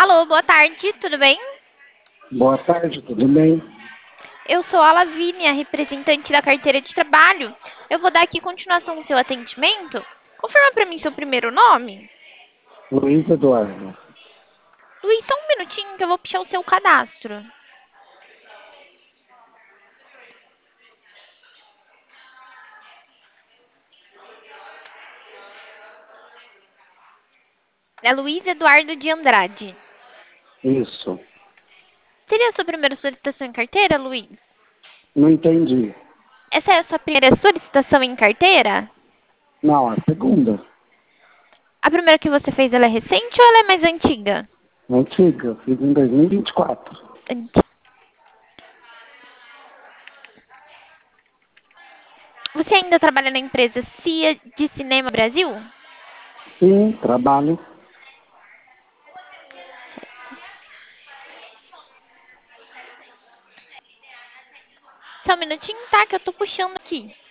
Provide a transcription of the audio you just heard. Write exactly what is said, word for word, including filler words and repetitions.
Alô, boa tarde, tudo bem? Boa tarde, tudo bem? Eu sou a Lavínia, representante da carteira de trabalho. Eu vou dar aqui continuação ao seu atendimento. Confirma para mim seu primeiro nome. Luiz Eduardo. Luiz, só um minutinho que eu vou puxar o seu cadastro. É Luiz Eduardo de Andrade. Isso. Seria a sua primeira solicitação em carteira, Luiz? Não entendi. Essa é a sua primeira solicitação em carteira? Não, a segunda. A primeira que você fez, ela é recente ou ela é mais antiga? Antiga, fiz em dois mil e vinte e quatro. Antiga. Você ainda trabalha na empresa C I A de Cinema Brasil? Sim, trabalho. Só um minutinho, tá? Que eu tô puxando aqui.